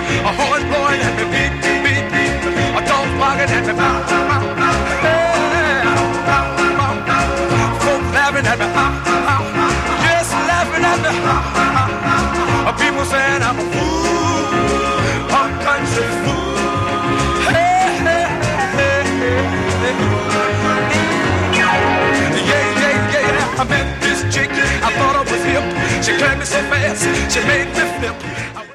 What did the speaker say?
A horse blowing at me, beep, beep, beep. A dog barking at me, bow, bow, bow. Hey, folks laughing at me, yes, laughing at me. People saying I'm a fool, a country fool. Hey, hey, hey, hey, hey. Yeah, yeah, yeah. I met this chick, I thought I was hip. She claimed me so fast, she made me flip.